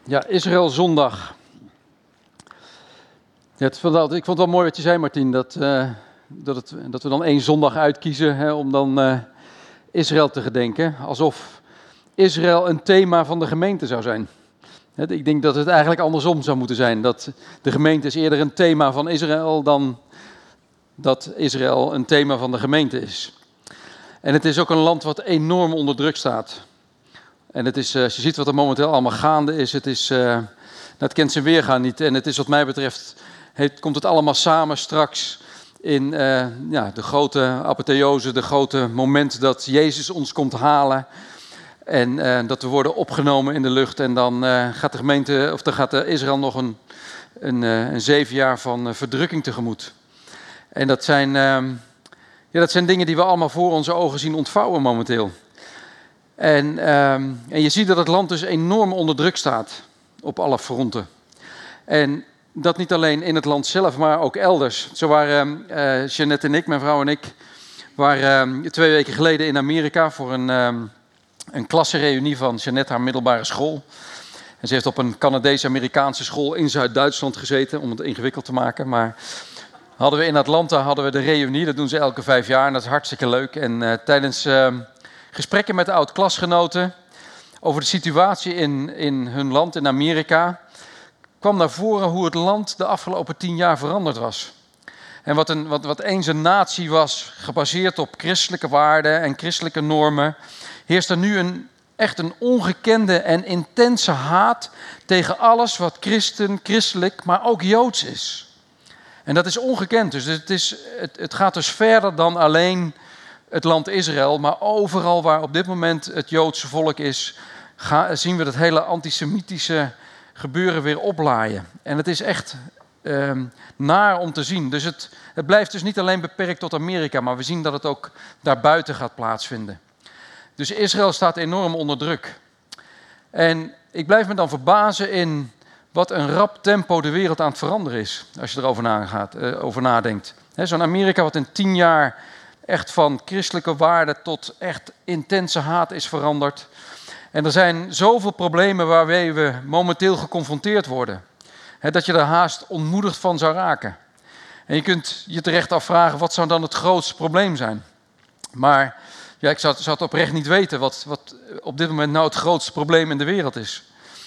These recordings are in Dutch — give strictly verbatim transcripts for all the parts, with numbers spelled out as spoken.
Ja, Israël zondag. Ja, het, ik vond het wel mooi wat je zei, Martien, dat, uh, dat, het, dat we dan één zondag uitkiezen hè, om dan uh, Israël te gedenken. Alsof Israël een thema van de gemeente zou zijn. Ik denk dat het eigenlijk andersom zou moeten zijn. Dat de gemeente is eerder een thema van Israël dan dat Israël een thema van de gemeente is. En het is ook een land wat enorm onder druk staat. En het is, als je ziet wat er momenteel allemaal gaande is, het is, uh, het kent zijn weergaan niet. En het is wat mij betreft, het, komt het allemaal samen straks in uh, ja, de grote apotheose, de grote moment dat Jezus ons komt halen. En uh, dat we worden opgenomen in de lucht. En dan uh, gaat de gemeente, of dan gaat de Israël nog een, een, uh, een zeven jaar van uh, verdrukking tegemoet. En dat zijn, uh, ja, dat zijn dingen die we allemaal voor onze ogen zien ontvouwen momenteel. En, uh, en je ziet dat het land dus enorm onder druk staat op alle fronten. En dat niet alleen in het land zelf, maar ook elders. Zo waren uh, Jeannette en ik, mijn vrouw en ik, waren uh, twee weken geleden in Amerika voor een, uh, een klassenreunie van Jeannette, haar middelbare school. En ze heeft op een Canadees-Amerikaanse school in Zuid-Duitsland gezeten, om het ingewikkeld te maken. Maar hadden we in Atlanta hadden we de reunie, dat doen ze elke vijf jaar en dat is hartstikke leuk. En uh, tijdens uh, gesprekken met de oud-klasgenoten over de situatie in, in hun land, in Amerika, kwam naar voren hoe het land de afgelopen tien jaar veranderd was. En wat, een, wat, wat eens een natie was, gebaseerd op christelijke waarden en christelijke normen, heerst er nu een, echt een ongekende en intense haat tegen alles wat christen, christelijk, maar ook joods is. En dat is ongekend. Dus het, is, het, het gaat dus verder dan alleen het land Israël, maar overal waar op dit moment het Joodse volk is, ga, zien we dat hele antisemitische gebeuren weer oplaaien. En het is echt uh, naar om te zien. Dus het, het blijft dus niet alleen beperkt tot Amerika, maar we zien dat het ook daarbuiten gaat plaatsvinden. Dus Israël staat enorm onder druk. En ik blijf me dan verbazen in wat een rap tempo de wereld aan het veranderen is, als je erover nagaat, uh, over nadenkt. He, zo'n Amerika wat in tien jaar echt van christelijke waarden tot echt intense haat is veranderd. En er zijn zoveel problemen waarmee we momenteel geconfronteerd worden. He, dat je er haast ontmoedigd van zou raken. En je kunt je terecht afvragen, wat zou dan het grootste probleem zijn? Maar ja, ik zou, zou het oprecht niet weten wat, wat op dit moment nou het grootste probleem in de wereld is.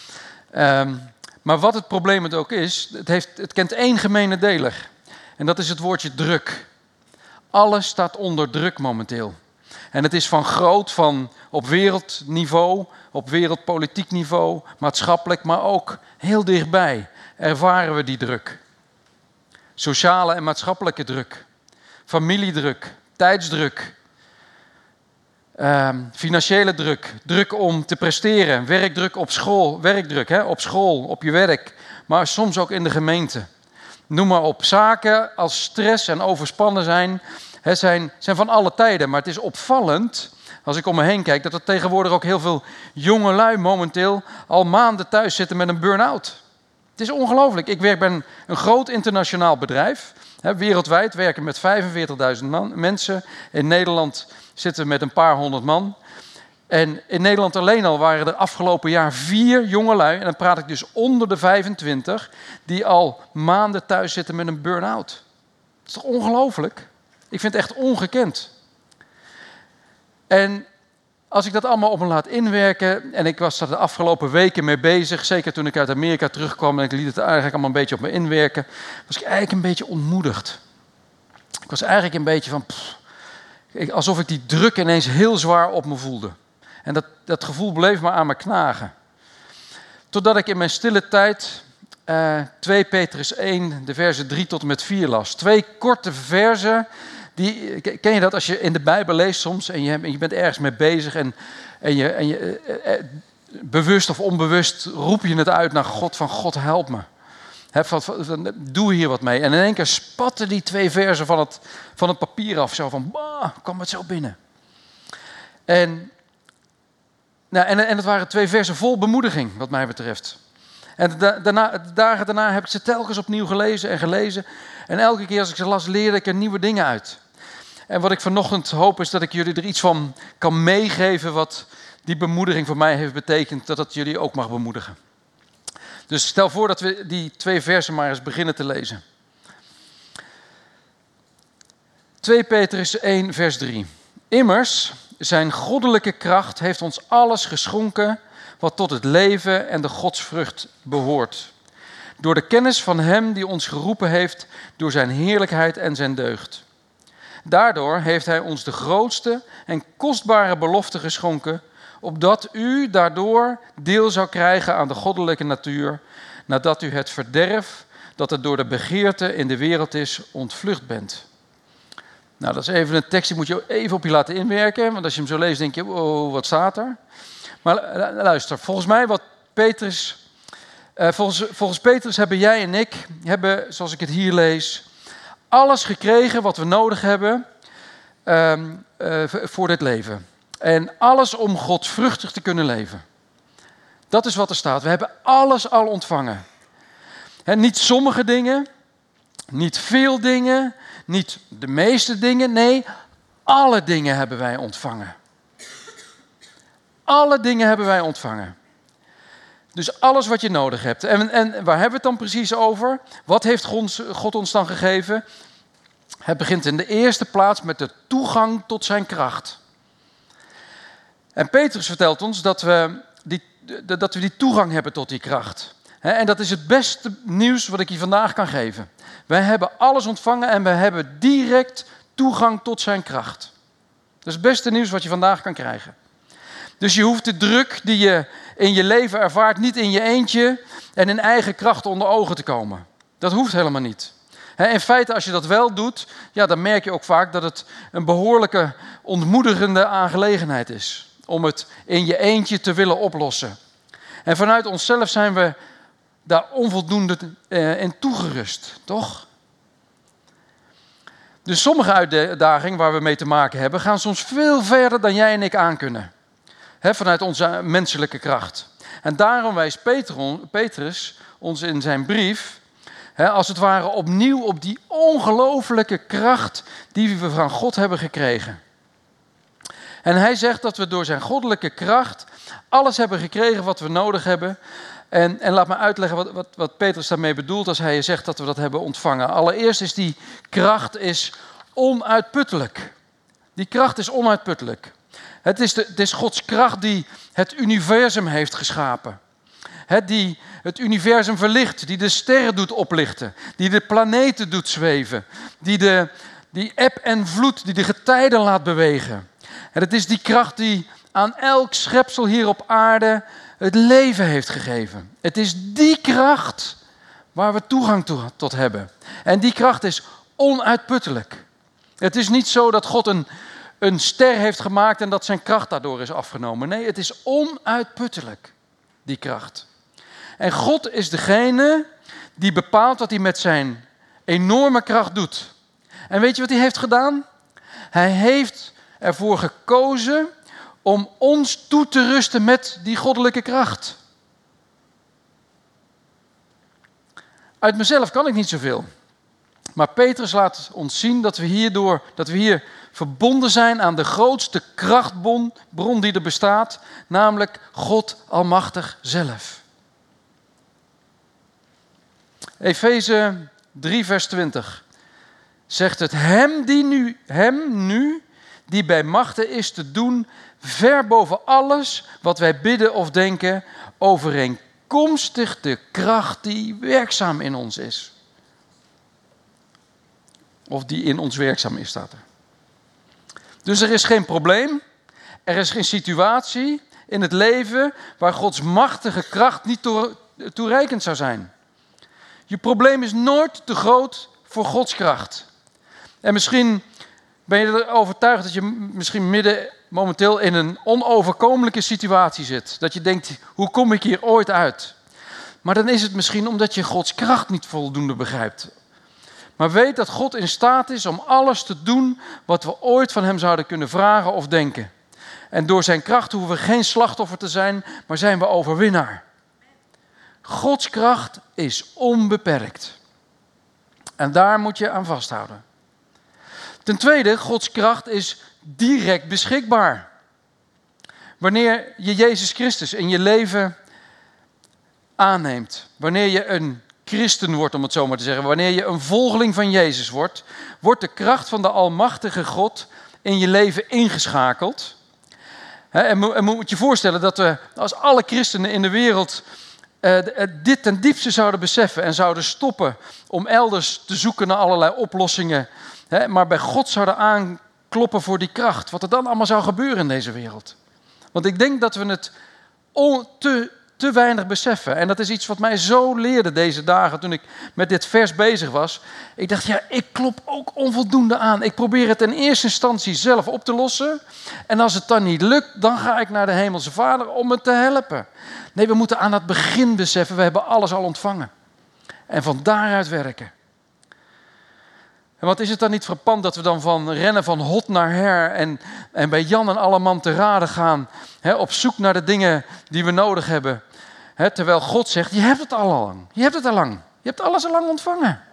Um, maar wat het probleem het ook is, het, heeft, het kent één gemene deler. En dat is het woordje druk. Alles staat onder druk momenteel. En het is van groot, van op wereldniveau, op wereldpolitiek niveau, maatschappelijk, maar ook heel dichtbij ervaren we die druk. Sociale en maatschappelijke druk, familiedruk, tijdsdruk, uh, financiële druk, druk om te presteren, werkdruk op school, werkdruk hè, op school, op je werk, maar soms ook in de gemeente. Noem maar op, zaken als stress en overspannen zijn, hè, zijn, zijn van alle tijden. Maar het is opvallend, als ik om me heen kijk, dat er tegenwoordig ook heel veel jongelui momenteel al maanden thuis zitten met een burn-out. Het is ongelooflijk. Ik werk bij een, een groot internationaal bedrijf. Hè, wereldwijd werken met vijfenveertigduizend man, mensen. In Nederland zitten we met een paar honderd man. En in Nederland alleen al waren er afgelopen jaar vier jongelui, en dan praat ik dus onder de vijfentwintig, die al maanden thuis zitten met een burn-out. Dat is toch ongelooflijk? Ik vind het echt ongekend. En als ik dat allemaal op me laat inwerken, en ik was er de afgelopen weken mee bezig, zeker toen ik uit Amerika terugkwam en ik liet het eigenlijk allemaal een beetje op me inwerken, was ik eigenlijk een beetje ontmoedigd. Ik was eigenlijk een beetje van, pff, alsof ik die druk ineens heel zwaar op me voelde. En dat, dat gevoel bleef me aan me knagen. Totdat ik in mijn stille tijd uh, twee Petrus één, de versen drie tot en met vier las. Twee korte versen. Die, ken je dat als je in de Bijbel leest soms en je, je bent ergens mee bezig en, en, je, en je uh, uh, bewust of onbewust roep je het uit naar God van God help me. He, van, van, doe hier wat mee. En in één keer spatten die twee versen van het, van het papier af. Zo van, bah, kwam het zo binnen. En... Nou, en, en het waren twee versen vol bemoediging, wat mij betreft. En da, daarna, de dagen daarna heb ik ze telkens opnieuw gelezen en gelezen. En elke keer als ik ze las, leerde ik er nieuwe dingen uit. En wat ik vanochtend hoop is dat ik jullie er iets van kan meegeven wat die bemoediging voor mij heeft betekend, dat het jullie ook mag bemoedigen. Dus stel voor dat we die twee versen maar eens beginnen te lezen. twee Petrus één, vers drie. Immers, zijn goddelijke kracht heeft ons alles geschonken wat tot het leven en de godsvrucht behoort. Door de kennis van hem die ons geroepen heeft door zijn heerlijkheid en zijn deugd. Daardoor heeft hij ons de grootste en kostbare belofte geschonken, opdat u daardoor deel zou krijgen aan de goddelijke natuur, nadat u het verderf dat er door de begeerte in de wereld is ontvlucht bent. Nou, dat is even een tekst, die moet je even op je laten inwerken, want als je hem zo leest denk je, wow, wat staat er? Maar luister, volgens mij wat Petrus, uh, volgens, volgens Petrus hebben jij en ik, hebben, zoals ik het hier lees, alles gekregen wat we nodig hebben um, uh, voor dit leven. En alles om godvruchtig te kunnen leven. Dat is wat er staat. We hebben alles al ontvangen. He, niet sommige dingen, niet veel dingen, niet de meeste dingen. Nee, alle dingen hebben wij ontvangen. Alle dingen hebben wij ontvangen. Dus alles wat je nodig hebt. En, en waar hebben we het dan precies over? Wat heeft God ons dan gegeven? Het begint in de eerste plaats met de toegang tot zijn kracht. En Petrus vertelt ons dat we die, dat we die toegang hebben tot die kracht. En dat is het beste nieuws wat ik je vandaag kan geven. Wij hebben alles ontvangen en we hebben direct toegang tot zijn kracht. Dat is het beste nieuws wat je vandaag kan krijgen. Dus je hoeft de druk die je in je leven ervaart niet in je eentje en in eigen kracht onder ogen te komen. Dat hoeft helemaal niet. In feite, als je dat wel doet, ja, dan merk je ook vaak dat het een behoorlijke ontmoedigende aangelegenheid is. Om het in je eentje te willen oplossen. En vanuit onszelf zijn we daar onvoldoende in toegerust, toch? Dus sommige uitdagingen waar we mee te maken hebben, gaan soms veel verder dan jij en ik aankunnen. He, vanuit onze menselijke kracht. En daarom wijst Petrus ons in zijn brief, he, als het ware opnieuw op die ongelooflijke kracht die we van God hebben gekregen. En hij zegt dat we door zijn goddelijke kracht alles hebben gekregen wat we nodig hebben. En, en laat me uitleggen wat, wat, wat Petrus daarmee bedoelt als hij zegt dat we dat hebben ontvangen. Allereerst is die kracht is onuitputtelijk. Die kracht is onuitputtelijk. Het is, de, het is Gods kracht die het universum heeft geschapen. He, die het universum verlicht, die de sterren doet oplichten, die de planeten doet zweven, die de die eb en vloed, die de getijden laat bewegen. En het is die kracht die aan elk schepsel hier op aarde het leven heeft gegeven. Het is die kracht waar we toegang toe, tot hebben. En die kracht is onuitputtelijk. Het is niet zo dat God een, een ster heeft gemaakt en dat zijn kracht daardoor is afgenomen. Nee, het is onuitputtelijk, die kracht. En God is degene die bepaalt wat hij met zijn enorme kracht doet. En weet je wat hij heeft gedaan? Hij heeft ervoor gekozen om ons toe te rusten met die goddelijke kracht. Uit mezelf kan ik niet zoveel. Maar Petrus laat ons zien dat we hierdoor, dat we hier verbonden zijn aan de grootste krachtbron bron die er bestaat, namelijk God Almachtig zelf. Efeze drie vers twintig zegt het, hem die nu, hem nu die bij machte is te doen, ver boven alles wat wij bidden of denken, overeenkomstig de kracht die werkzaam in ons is. Of die in ons werkzaam is, staat er. Dus er is geen probleem, er is geen situatie in het leven waar Gods machtige kracht niet toe, toereikend zou zijn. Je probleem is nooit te groot voor Gods kracht. En misschien ben je er overtuigd dat je misschien midden momenteel in een onoverkomelijke situatie zit. Dat je denkt, hoe kom ik hier ooit uit? Maar dan is het misschien omdat je Gods kracht niet voldoende begrijpt. Maar weet dat God in staat is om alles te doen wat we ooit van hem zouden kunnen vragen of denken. En door zijn kracht hoeven we geen slachtoffer te zijn, maar zijn we overwinnaar. Gods kracht is onbeperkt. En daar moet je aan vasthouden. Ten tweede, Gods kracht is direct beschikbaar. Wanneer je Jezus Christus in je leven aanneemt, wanneer je een christen wordt, om het zo maar te zeggen, wanneer je een volgeling van Jezus wordt, wordt de kracht van de almachtige God in je leven ingeschakeld. En moet je voorstellen dat we als alle christenen in de wereld dit ten diepste zouden beseffen en zouden stoppen om elders te zoeken naar allerlei oplossingen, maar bij God zouden aankloppen voor die kracht. Wat er dan allemaal zou gebeuren in deze wereld. Want ik denk dat we het te, te weinig beseffen. En dat is iets wat mij zo leerde deze dagen toen ik met dit vers bezig was. Ik dacht, ja, ik klop ook onvoldoende aan. Ik probeer het in eerste instantie zelf op te lossen. En als het dan niet lukt, dan ga ik naar de Hemelse Vader om me te helpen. Nee, we moeten aan het begin beseffen, we hebben alles al ontvangen. En van daaruit werken. En wat is het dan niet frappant dat we dan van rennen van hot naar her en, en bij Jan en alle man te raden gaan, hè, op zoek naar de dingen die we nodig hebben. Hè, terwijl God zegt, je hebt het al lang. Je hebt het al lang. Je hebt alles al lang ontvangen.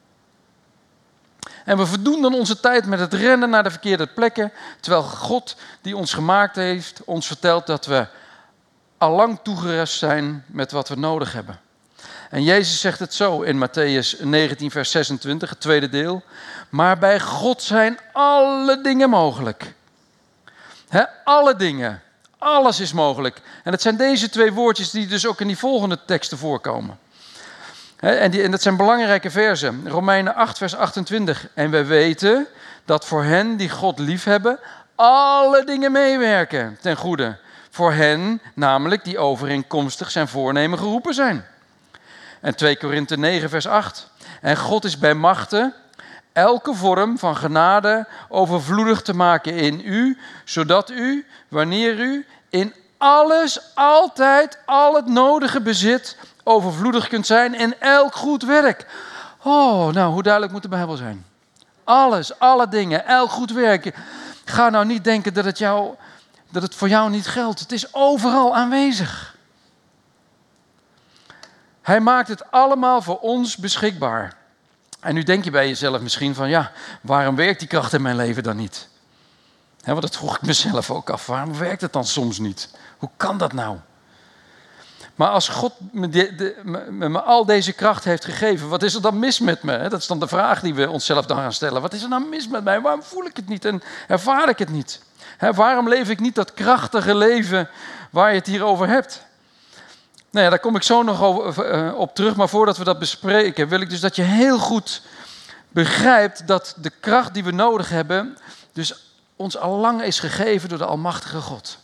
En we verdoen dan onze tijd met het rennen naar de verkeerde plekken, terwijl God die ons gemaakt heeft, ons vertelt dat we al lang toegerust zijn met wat we nodig hebben. En Jezus zegt het zo in Matthäus negentien vers zesentwintig, het tweede deel. Maar bij God zijn alle dingen mogelijk. He, alle dingen. Alles is mogelijk. En het zijn deze twee woordjes die dus ook in die volgende teksten voorkomen. He, en, die, en dat zijn belangrijke versen. Romeinen acht vers achtentwintig. En wij weten dat voor hen die God liefhebben, alle dingen meewerken ten goede. Voor hen namelijk die overeenkomstig zijn voornemen geroepen zijn. En twee Korinthe negen vers acht. En God is bij machte elke vorm van genade overvloedig te maken in u, zodat u, wanneer u in alles, altijd, al het nodige bezit, overvloedig kunt zijn in elk goed werk. Oh, nou, hoe duidelijk moet de Bijbel zijn? Alles, alle dingen, elk goed werk. Ga nou niet denken dat het, jou, dat het voor jou niet geldt. Het is overal aanwezig. Hij maakt het allemaal voor ons beschikbaar. En nu denk je bij jezelf misschien van, ja, waarom werkt die kracht in mijn leven dan niet? He, want dat vroeg ik mezelf ook af. Waarom werkt het dan soms niet? Hoe kan dat nou? Maar als God me, de, de, me, me al deze kracht heeft gegeven, wat is er dan mis met me? Dat is dan de vraag die we onszelf dan gaan stellen. Wat is er nou mis met mij? Waarom voel ik het niet en ervaar ik het niet? He, waarom leef ik niet dat krachtige leven waar je het hier over hebt? Nou ja, daar kom ik zo nog over, uh, op terug. Maar voordat we dat bespreken, wil ik dus dat je heel goed begrijpt dat de kracht die we nodig hebben, dus ons al lang is gegeven door de almachtige God.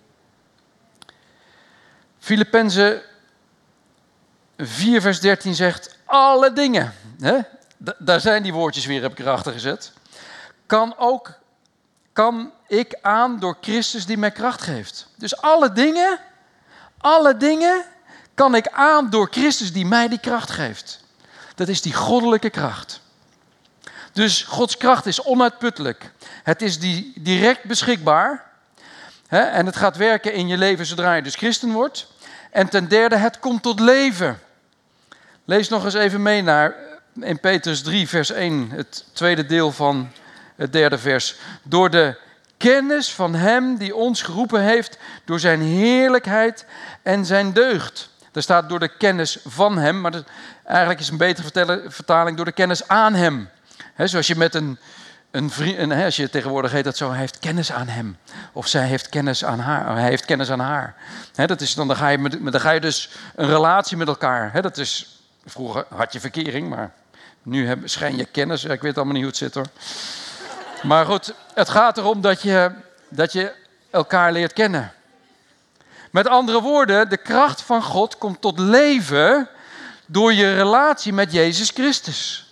Filippenzen vier vers dertien zegt, alle dingen, hè? D- daar zijn die woordjes weer, heb ik erachter gezet, kan ook, kan ik aan door Christus die mij kracht geeft. Dus alle dingen, alle dingen kan ik aan door Christus die mij die kracht geeft. Dat is die goddelijke kracht. Dus Gods kracht is onuitputtelijk. Het is die direct beschikbaar. Hè, en het gaat werken in je leven zodra je dus christen wordt. En ten derde, het komt tot leven. Lees nog eens even mee naar in Petrus drie vers één. Het tweede deel van het derde vers. Door de kennis van hem die ons geroepen heeft door zijn heerlijkheid en zijn deugd. Er staat door de kennis van hem, maar dat, eigenlijk is een betere vertaling door de kennis aan hem. He, zoals je met een, een vriend, een, he, als je tegenwoordig heet dat zo, hij heeft kennis aan hem. Of zij heeft kennis aan haar, hij heeft kennis aan haar. He, dat is, dan, dan, ga je met, dan ga je dus een relatie met elkaar. He, dat is, vroeger had je verkering, maar nu heb, schijn je kennis. Ik weet allemaal niet hoe het zit hoor. Maar goed, het gaat erom dat je, dat je elkaar leert kennen. Met andere woorden, de kracht van God komt tot leven door je relatie met Jezus Christus.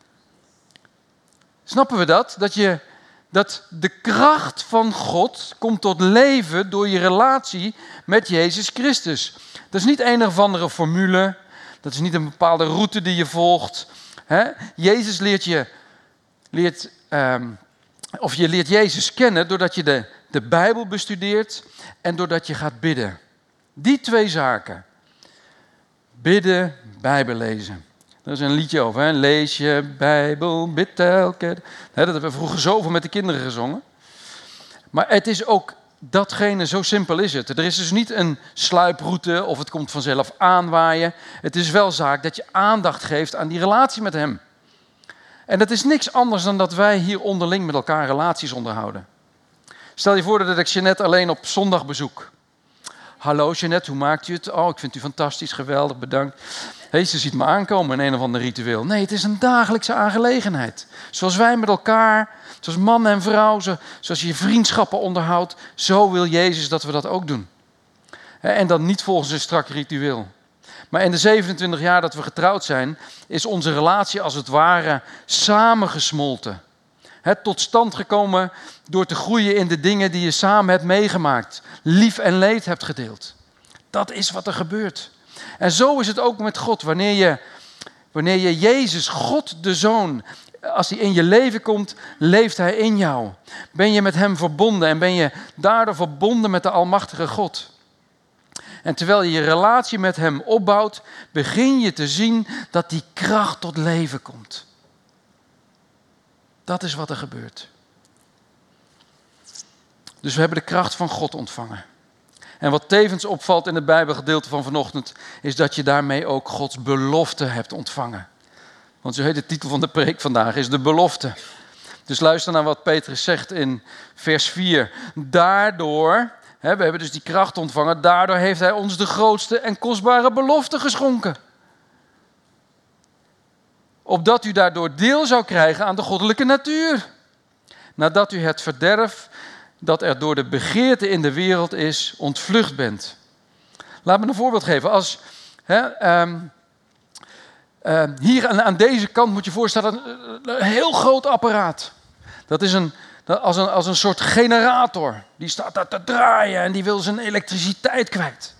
Snappen we dat? Dat, je, dat de kracht van God komt tot leven door je relatie met Jezus Christus. Dat is niet een of andere formule. Dat is niet een bepaalde route die je volgt. He? Jezus leert je, leert, um, of je leert Jezus kennen doordat je de, de Bijbel bestudeert en doordat je gaat bidden. Die twee zaken. Bidden, Bijbel lezen. Daar is een liedje over. Hè? Lees je Bijbel, bid elke. He, dat hebben we vroeger zoveel met de kinderen gezongen. Maar het is ook datgene, zo simpel is het. Er is dus niet een sluiproute of het komt vanzelf aanwaaien. Het is wel zaak dat je aandacht geeft aan die relatie met hem. En dat is niks anders dan dat wij hier onderling met elkaar relaties onderhouden. Stel je voor dat ik Jeanette alleen op zondag bezoek. Hallo Jeanette, hoe maakt u het? Oh, ik vind u fantastisch, geweldig, bedankt. Hey, ze ziet me aankomen in een of ander ritueel. Nee, het is een dagelijkse aangelegenheid. Zoals wij met elkaar, zoals man en vrouw, zoals je je vriendschappen onderhoudt, zo wil Jezus dat we dat ook doen. En dan niet volgens een strak ritueel. Maar in de zevenentwintig jaar dat we getrouwd zijn, is onze relatie als het ware samengesmolten. Het tot stand gekomen door te groeien in de dingen die je samen hebt meegemaakt. Lief en leed hebt gedeeld. Dat is wat er gebeurt. En zo is het ook met God. Wanneer je, wanneer je Jezus, God de Zoon, als hij in je leven komt, leeft hij in jou. Ben je met hem verbonden en ben je daardoor verbonden met de almachtige God. En terwijl je je relatie met hem opbouwt, begin je te zien dat die kracht tot leven komt. Dat is wat er gebeurt. Dus we hebben de kracht van God ontvangen. En wat tevens opvalt in het Bijbelgedeelte van vanochtend, is dat je daarmee ook Gods belofte hebt ontvangen. Want zo heet de titel van de preek vandaag, is de belofte. Dus luister naar wat Petrus zegt in vers vier. Daardoor, hè, we hebben dus die kracht ontvangen, daardoor heeft hij ons de grootste en kostbare belofte geschonken. Opdat u daardoor deel zou krijgen aan de goddelijke natuur. Nadat u het verderf dat er door de begeerte in de wereld is, ontvlucht bent. Laat me een voorbeeld geven. Als, hè, um, uh, hier aan, aan deze kant moet je voorstellen, een, een heel groot apparaat. Dat is een, als, een, als een soort generator. Die staat daar te draaien en die wil zijn elektriciteit kwijt.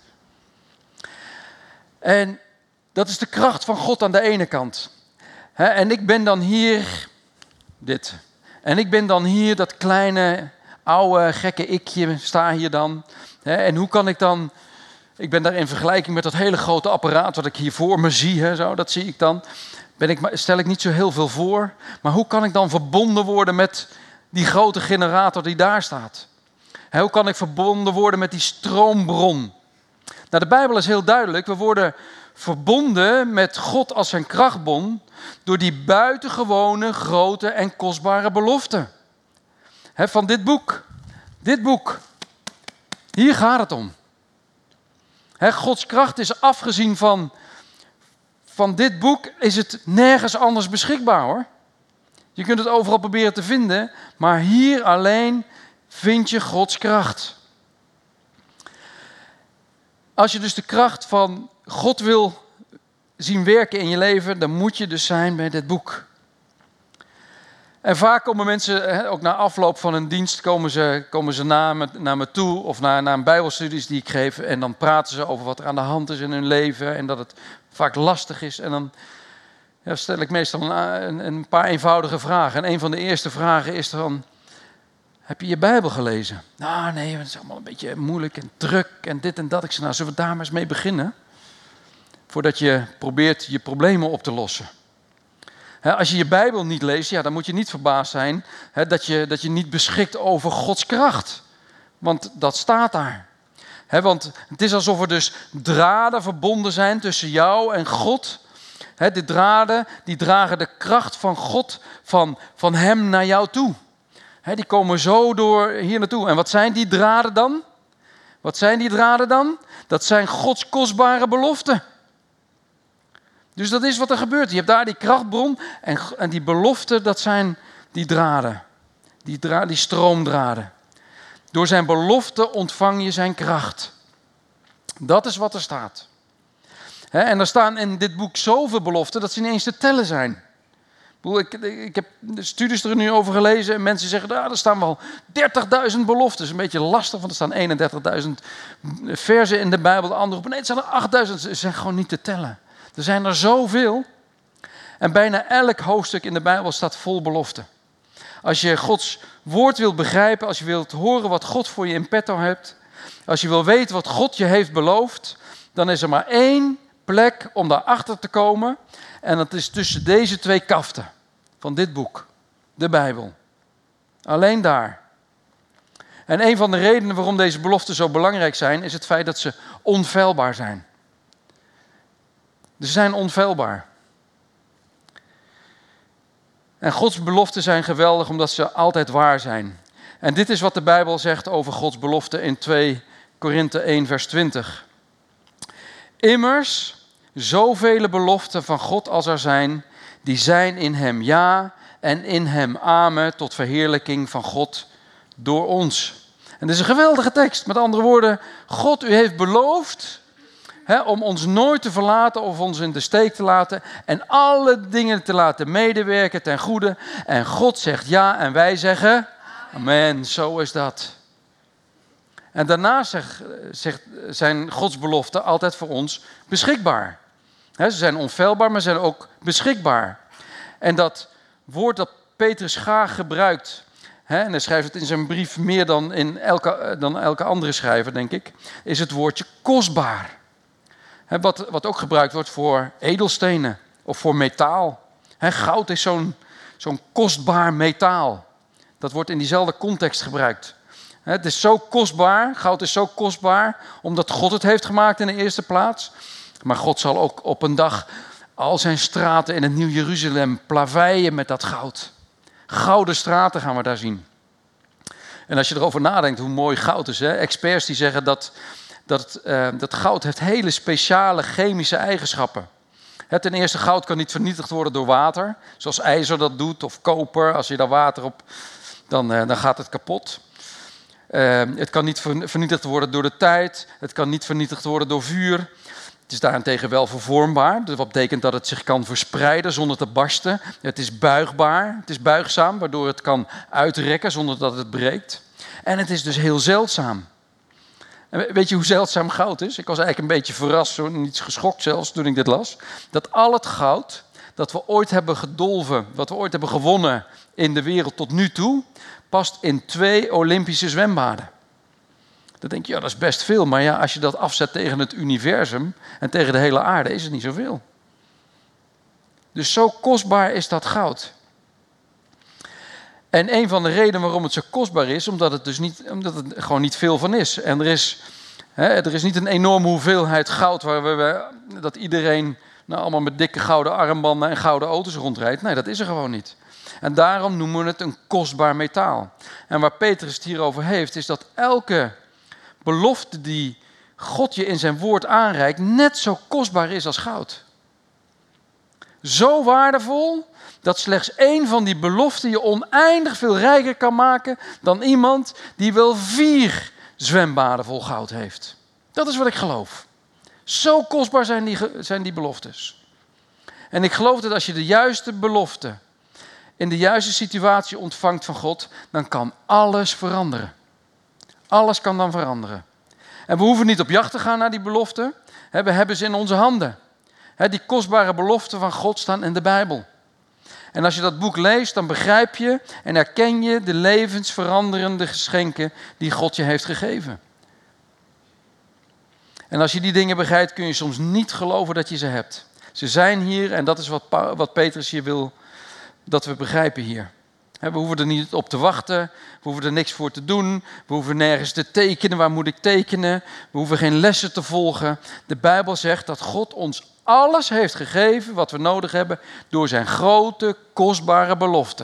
En dat is de kracht van God aan de ene kant. Hè, en ik ben dan hier, dit. En ik ben dan hier dat kleine, oude, gekke ikje, sta hier dan. Hè, en hoe kan ik dan, ik ben daar in vergelijking met dat hele grote apparaat wat ik hier voor me zie, hè, zo, dat zie ik dan. Ben ik, stel ik niet zo heel veel voor. Maar hoe kan ik dan verbonden worden met die grote generator die daar staat? Hè, hoe kan ik verbonden worden met die stroombron? Nou, de Bijbel is heel duidelijk. We worden verbonden met God als zijn krachtbron door die buitengewone, grote en kostbare belofte. He, van dit boek. Dit boek. Hier gaat het om. He, Gods kracht is afgezien van, van dit boek, is het nergens anders beschikbaar hoor. Je kunt het overal proberen te vinden, maar hier alleen vind je Gods kracht. Als je dus de kracht van God wil zien werken in je leven, dan moet je dus zijn bij dit boek. En vaak komen mensen, ook na afloop van een dienst, komen ze, komen ze naar, me, naar me toe of naar, naar een bijbelstudies die ik geef. En dan praten ze over wat er aan de hand is in hun leven en dat het vaak lastig is. En dan ja, stel ik meestal een, een, een paar eenvoudige vragen. En een van de eerste vragen is dan, heb je je Bijbel gelezen? Nou nee, het is allemaal een beetje moeilijk en druk en dit en dat. Ik zei, nou zullen we daar maar eens mee beginnen? Voordat je probeert je problemen op te lossen. He, als je je Bijbel niet leest, ja, dan moet je niet verbaasd zijn he, dat, je, dat je niet beschikt over Gods kracht. Want dat staat daar. He, want het is alsof er dus draden verbonden zijn tussen jou en God. He, de draden die dragen de kracht van God, van, van hem naar jou toe. He, die komen zo door hier naartoe. En wat zijn die draden dan? Wat zijn die draden dan? Dat zijn Gods kostbare beloften. Dus dat is wat er gebeurt. Je hebt daar die krachtbron en, en die beloften, dat zijn die draden. Die, dra- die stroomdraden. Door zijn belofte ontvang je zijn kracht. Dat is wat er staat. He, en er staan in dit boek zoveel beloften dat ze niet eens te tellen zijn. Ik, ik heb de studies er nu over gelezen en mensen zeggen, ah, er staan wel dertigduizend beloftes. Een beetje lastig, want er staan eenendertigduizend versen in de Bijbel. De andere op, nee, het zijn er achtduizend. Ze zijn gewoon niet te tellen. Er zijn er zoveel. En bijna elk hoofdstuk in de Bijbel staat vol beloften. Als je Gods woord wilt begrijpen, als je wilt horen wat God voor je in petto hebt, als je wil weten wat God je heeft beloofd, dan is er maar één plek om daarachter te komen. En dat is tussen deze twee kaften van dit boek, de Bijbel. Alleen daar. En een van de redenen waarom deze beloften zo belangrijk zijn, is het feit dat ze onfeilbaar zijn. Ze zijn onfeilbaar. En Gods beloften zijn geweldig omdat ze altijd waar zijn. En dit is wat de Bijbel zegt over Gods beloften in twee Korinthe één vers twintig. Immers, zoveel beloften van God als er zijn, die zijn in hem ja en in hem amen tot verheerlijking van God door ons. En dit is een geweldige tekst. Met andere woorden, God, u heeft beloofd hè, om ons nooit te verlaten of ons in de steek te laten en alle dingen te laten medewerken ten goede. En God zegt ja en wij zeggen amen. Zo is dat. En daarnaast zeg, zeg, zijn Gods beloften altijd voor ons beschikbaar. He, ze zijn onfeilbaar, maar ze zijn ook beschikbaar. En dat woord dat Petrus graag gebruikt, he, en hij schrijft het in zijn brief meer dan, in elke, dan elke andere schrijver, denk ik, is het woordje kostbaar. He, wat, wat ook gebruikt wordt voor edelstenen of voor metaal. He, goud is zo'n, zo'n kostbaar metaal. Dat wordt in diezelfde context gebruikt. Het is zo kostbaar, goud is zo kostbaar, omdat God het heeft gemaakt in de eerste plaats. Maar God zal ook op een dag al zijn straten in het Nieuw Jeruzalem plaveien met dat goud. Gouden straten gaan we daar zien. En als je erover nadenkt hoe mooi goud is, hè? Experts die zeggen dat, dat, uh, dat goud heeft hele speciale chemische eigenschappen. Het ten eerste, goud kan niet vernietigd worden door water, zoals ijzer dat doet, of koper. Als je daar water op, dan, uh, dan gaat het kapot. Uh, het kan niet vernietigd worden door de tijd. Het kan niet vernietigd worden door vuur. Het is daarentegen wel vervormbaar. Dus wat betekent dat het zich kan verspreiden zonder te barsten. Het is buigbaar. Het is buigzaam, waardoor het kan uitrekken zonder dat het breekt. En het is dus heel zeldzaam. En weet je hoe zeldzaam goud is? Ik was eigenlijk een beetje verrast, zo niet geschokt zelfs toen ik dit las. Dat al het goud dat we ooit hebben gedolven, wat we ooit hebben gewonnen in de wereld tot nu toe, past in twee Olympische zwembaden. Dan denk je, ja, dat is best veel. Maar ja, als je dat afzet tegen het universum en tegen de hele aarde, is het niet zoveel. Dus zo kostbaar is dat goud. En een van de redenen waarom het zo kostbaar is, omdat het dus niet, omdat het gewoon niet veel van is. En er is, hè, er is niet een enorme hoeveelheid goud waar we, we dat iedereen nou, allemaal met dikke gouden armbanden en gouden auto's rondrijdt. Nee, dat is er gewoon niet. En daarom noemen we het een kostbaar metaal. En waar Petrus het hier over heeft, is dat elke belofte die God je in zijn woord aanreikt, net zo kostbaar is als goud. Zo waardevol, dat slechts één van die beloften je oneindig veel rijker kan maken dan iemand die wel vier zwembaden vol goud heeft. Dat is wat ik geloof. Zo kostbaar zijn die, zijn die beloftes. En ik geloof dat als je de juiste belofte in de juiste situatie ontvangt van God, dan kan alles veranderen. Alles kan dan veranderen. En we hoeven niet op jacht te gaan naar die beloften. We hebben ze in onze handen. Die kostbare beloften van God staan in de Bijbel. En als je dat boek leest, dan begrijp je en herken je de levensveranderende geschenken die God je heeft gegeven. En als je die dingen begrijpt, kun je soms niet geloven dat je ze hebt. Ze zijn hier en dat is wat, Pa- wat Petrus hier wil dat we begrijpen hier. We hoeven er niet op te wachten, we hoeven er niks voor te doen, we hoeven nergens te tekenen, waar moet ik tekenen? We hoeven geen lessen te volgen. De Bijbel zegt dat God ons alles heeft gegeven wat we nodig hebben door zijn grote, kostbare belofte.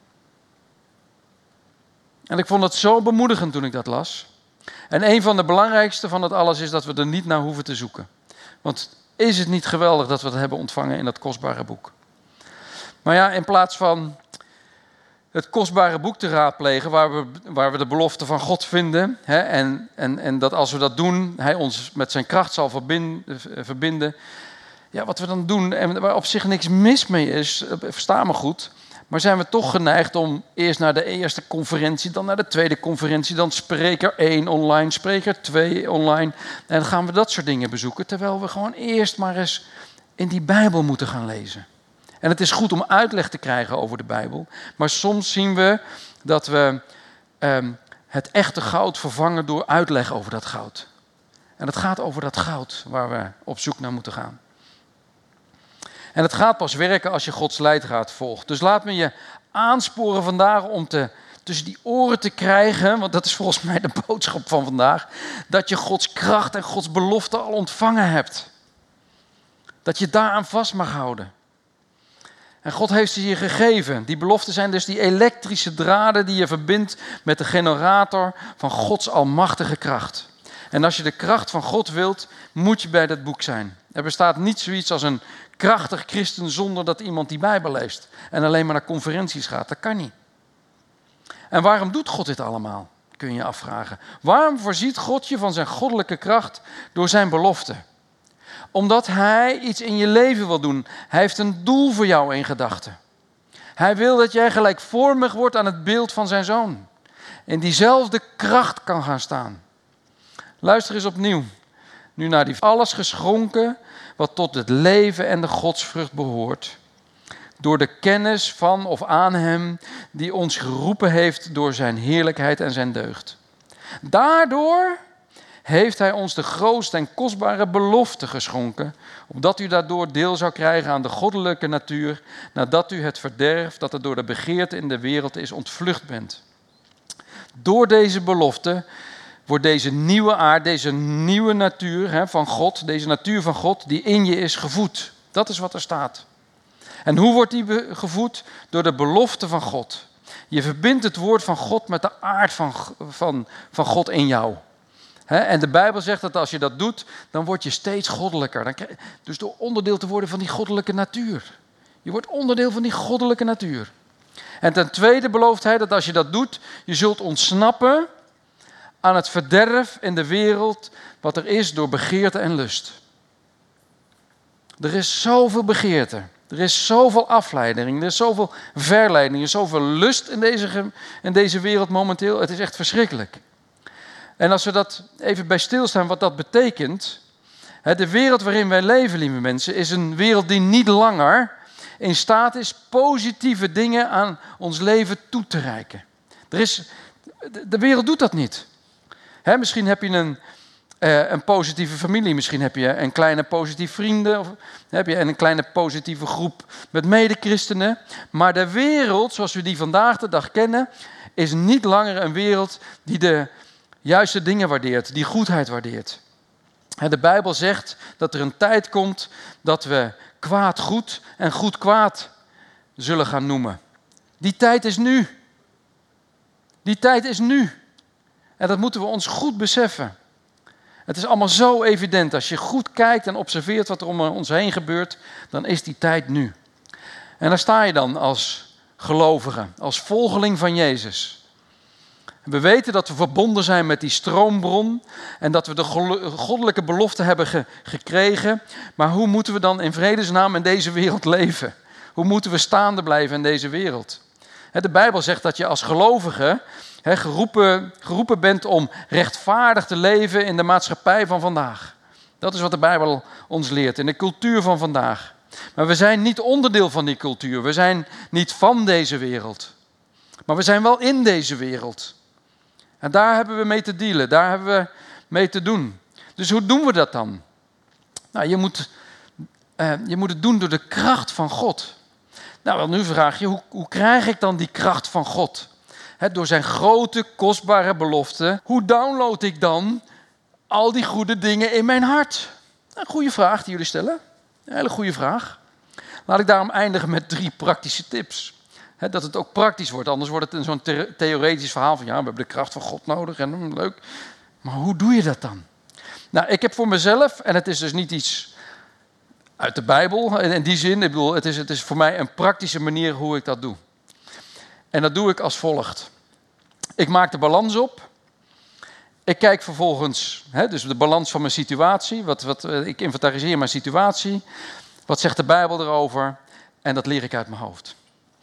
En ik vond het zo bemoedigend toen ik dat las. En een van de belangrijkste van dat alles is dat we er niet naar hoeven te zoeken. Want is het niet geweldig dat we het hebben ontvangen in dat kostbare boek? Maar ja, in plaats van het kostbare boek te raadplegen, waar we, waar we de belofte van God vinden, hè, en, en, en dat als we dat doen, hij ons met zijn kracht zal verbinden, verbinden. Ja, wat we dan doen, en waar op zich niks mis mee is, versta me goed, maar zijn we toch geneigd om eerst naar de eerste conferentie, dan naar de tweede conferentie, dan spreker één online, spreker twee online, en dan gaan we dat soort dingen bezoeken, terwijl we gewoon eerst maar eens in die Bijbel moeten gaan lezen. En het is goed om uitleg te krijgen over de Bijbel. Maar soms zien we dat we um, het echte goud vervangen door uitleg over dat goud. En het gaat over dat goud waar we op zoek naar moeten gaan. En het gaat pas werken als je Gods leidraad volgt. Dus laat me je aansporen vandaag om te, tussen die oren te krijgen, want dat is volgens mij de boodschap van vandaag, dat je Gods kracht en Gods belofte al ontvangen hebt. Dat je daaraan vast mag houden. En God heeft ze je gegeven. Die beloften zijn dus die elektrische draden die je verbindt met de generator van Gods almachtige kracht. En als je de kracht van God wilt, moet je bij dat boek zijn. Er bestaat niet zoiets als een krachtig christen zonder dat iemand die Bijbel leest. En alleen maar naar conferenties gaat. Dat kan niet. En waarom doet God dit allemaal? Kun je je afvragen. Waarom voorziet God je van zijn goddelijke kracht door zijn belofte? Omdat hij iets in je leven wil doen. Hij heeft een doel voor jou in gedachten. Hij wil dat jij gelijkvormig wordt aan het beeld van zijn zoon. In diezelfde kracht kan gaan staan. Luister eens opnieuw. Nu naar die alles geschonken wat tot het leven en de godsvrucht behoort. Door de kennis van of aan hem die ons geroepen heeft door zijn heerlijkheid en zijn deugd. Daardoor heeft hij ons de grootste en kostbare belofte geschonken, opdat u daardoor deel zou krijgen aan de goddelijke natuur, nadat u het verderf dat er door de begeerte in de wereld is ontvlucht bent. Door deze belofte wordt deze nieuwe aard, deze nieuwe natuur hè, van God, deze natuur van God die in je is gevoed. Dat is wat er staat. En hoe wordt die gevoed? Door de belofte van God. Je verbindt het woord van God met de aard van, van, van God in jou. He, en de Bijbel zegt dat als je dat doet, dan word je steeds goddelijker. Dan krijg, dus door onderdeel te worden van die goddelijke natuur. Je wordt onderdeel van die goddelijke natuur. En ten tweede belooft hij dat als je dat doet, je zult ontsnappen aan het verderf in de wereld wat er is door begeerte en lust. Er is zoveel begeerte. Er is zoveel afleiding, er is zoveel verleiding, er is zoveel lust in deze, in deze wereld momenteel. Het is echt verschrikkelijk. En als we dat even bij stilstaan, wat dat betekent. De wereld waarin wij leven, lieve mensen, is een wereld die niet langer in staat is positieve dingen aan ons leven toe te reiken. Er is, de wereld doet dat niet. He, misschien heb je een, uh, een positieve familie, misschien heb je een kleine positieve vrienden, of heb je een kleine positieve groep met medechristenen. Maar de wereld, zoals we die vandaag de dag kennen, is niet langer een wereld die de juiste dingen waardeert, die goedheid waardeert. De Bijbel zegt dat er een tijd komt dat we kwaad goed en goed kwaad zullen gaan noemen. Die tijd is nu. Die tijd is nu. En dat moeten we ons goed beseffen. Het is allemaal zo evident. Als je goed kijkt en observeert wat er om ons heen gebeurt, dan is die tijd nu. En daar sta je dan als gelovige, als volgeling van Jezus. We weten dat we verbonden zijn met die stroombron en dat we de goddelijke belofte hebben ge- gekregen. Maar hoe moeten we dan in vredesnaam in deze wereld leven? Hoe moeten we staande blijven in deze wereld? De Bijbel zegt dat je als gelovige he, geroepen, geroepen bent om rechtvaardig te leven in de maatschappij van vandaag. Dat is wat de Bijbel ons leert, in de cultuur van vandaag. Maar we zijn niet onderdeel van die cultuur. We zijn niet van deze wereld. Maar we zijn wel in deze wereld. En daar hebben we mee te dealen, daar hebben we mee te doen. Dus hoe doen we dat dan? Nou, je moet, uh, je moet het doen door de kracht van God. Nou, wel, nu vraag je, hoe, hoe krijg ik dan die kracht van God? He, door zijn grote, kostbare belofte. Hoe download ik dan al die goede dingen in mijn hart? Een goede vraag die jullie stellen. Een hele goede vraag. Laat ik daarom eindigen met drie praktische tips. He, dat het ook praktisch wordt, anders wordt het een zo'n the- theoretisch verhaal van ja, we hebben de kracht van God nodig en hm, leuk. Maar hoe doe je dat dan? Nou, ik heb voor mezelf, en het is dus niet iets uit de Bijbel, in die zin, ik bedoel, het is, het is voor mij een praktische manier hoe ik dat doe. En dat doe ik als volgt. Ik maak de balans op. Ik kijk vervolgens, hè, dus de balans van mijn situatie. Wat, wat, ik inventariseer mijn situatie. Wat zegt de Bijbel erover? En dat leer ik uit mijn hoofd.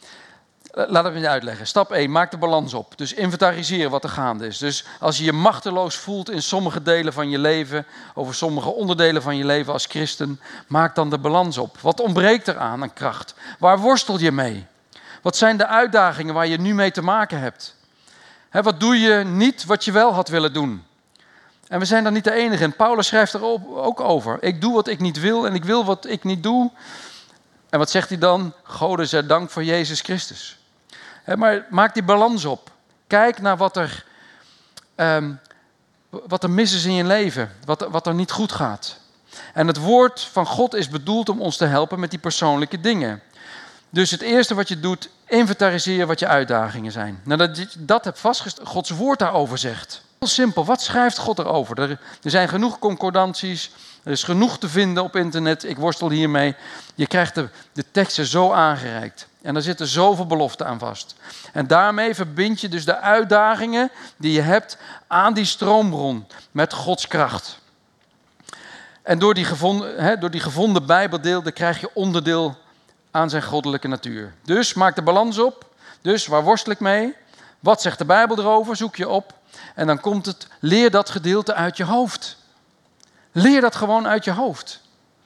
Laat ik het je uitleggen. Stap één, maak de balans op. Dus inventariseren wat er gaande is. Dus als je je machteloos voelt in sommige delen van je leven, over sommige onderdelen van je leven als christen, maak dan de balans op. Wat ontbreekt er aan, aan kracht? Waar worstel je mee? Wat zijn de uitdagingen waar je nu mee te maken hebt? He, wat doe je niet wat je wel had willen doen? En we zijn daar niet de enige in. Paulus schrijft er ook over. Ik doe wat ik niet wil en ik wil wat ik niet doe. En wat zegt hij dan? Gode zij dank voor Jezus Christus. He, maar maak die balans op. Kijk naar wat er, um, wat er mis is in je leven. Wat, wat er niet goed gaat. En het woord van God is bedoeld om ons te helpen met die persoonlijke dingen. Dus het eerste wat je doet, inventariseer wat je uitdagingen zijn. Nadat je dat hebt vastgesteld, Gods woord daarover zegt. Heel simpel, wat schrijft God erover? Er, er zijn genoeg concordanties, er is genoeg te vinden op internet. Ik worstel hiermee. Je krijgt de, de teksten zo aangereikt. En er zitten zoveel beloften aan vast. En daarmee verbind je dus de uitdagingen die je hebt aan die stroombron met Gods kracht. En door die gevonden, hè, door die gevonden Bijbeldeel krijg je onderdeel aan zijn goddelijke natuur. Dus maak de balans op. Dus waar worstel ik mee? Wat zegt de Bijbel erover? Zoek je op. En dan komt het, leer dat gedeelte uit je hoofd. Leer dat gewoon uit je hoofd.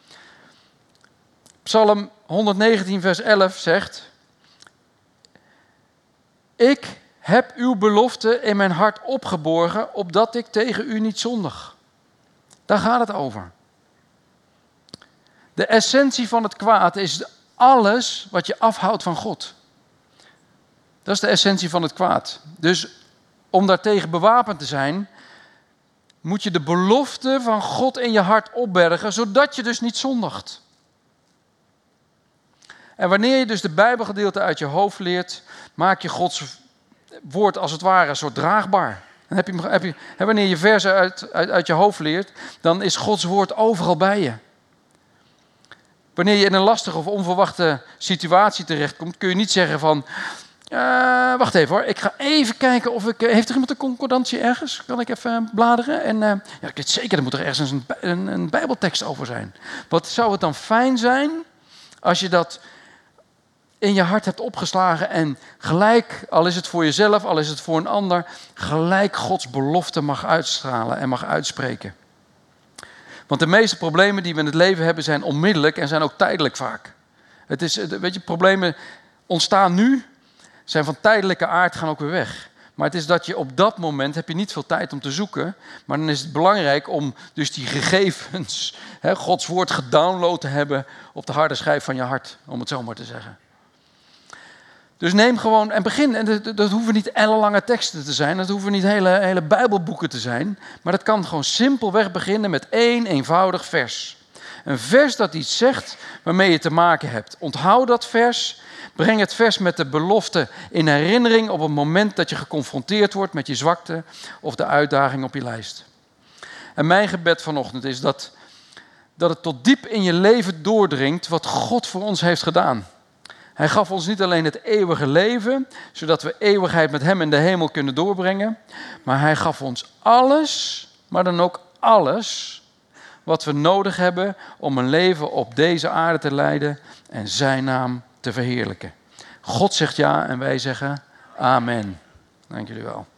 Psalm honderdnegentien vers elf zegt: Ik heb uw belofte in mijn hart opgeborgen, opdat ik tegen u niet zondig. Daar gaat het over. De essentie van het kwaad is alles wat je afhoudt van God. Dat is de essentie van het kwaad. Dus om daartegen bewapend te zijn, moet je de belofte van God in je hart opbergen, zodat je dus niet zondigt. En wanneer je dus de Bijbelgedeelte uit je hoofd leert, maak je Gods woord als het ware zo draagbaar. En heb je, heb je, wanneer je versen uit, uit, uit je hoofd leert, dan is Gods woord overal bij je. Wanneer je in een lastige of onverwachte situatie terechtkomt, kun je niet zeggen van, Uh, wacht even hoor, ik ga even kijken of ik... Uh, heeft er iemand een concordantie ergens? Kan ik even bladeren? En uh, ja, ik weet zeker, er moet er ergens een, een, een bijbeltekst over zijn. Wat zou het dan fijn zijn als je dat in je hart hebt opgeslagen en gelijk, al is het voor jezelf, al is het voor een ander, gelijk Gods belofte mag uitstralen en mag uitspreken. Want de meeste problemen die we in het leven hebben zijn onmiddellijk en zijn ook tijdelijk vaak. Het is, weet je, problemen ontstaan nu, zijn van tijdelijke aard, gaan ook weer weg. Maar het is dat je op dat moment, heb je niet veel tijd om te zoeken, maar dan is het belangrijk om dus die gegevens, hè, Gods woord gedownload te hebben op de harde schijf van je hart, om het zo maar te zeggen. Dus neem gewoon en begin, en dat, dat hoeven niet ellenlange teksten te zijn, dat hoeven niet hele, hele bijbelboeken te zijn, maar dat kan gewoon simpelweg beginnen met één eenvoudig vers. Een vers dat iets zegt waarmee je te maken hebt. Onthoud dat vers. Breng het vers met de belofte in herinnering op het moment dat je geconfronteerd wordt met je zwakte of de uitdaging op je lijst. En mijn gebed vanochtend is dat, dat het tot diep in je leven doordringt wat God voor ons heeft gedaan. Hij gaf ons niet alleen het eeuwige leven, zodat we eeuwigheid met hem in de hemel kunnen doorbrengen, maar hij gaf ons alles, maar dan ook alles wat we nodig hebben om een leven op deze aarde te leiden en zijn naam te verheerlijken. God zegt ja en wij zeggen amen. Dank jullie wel.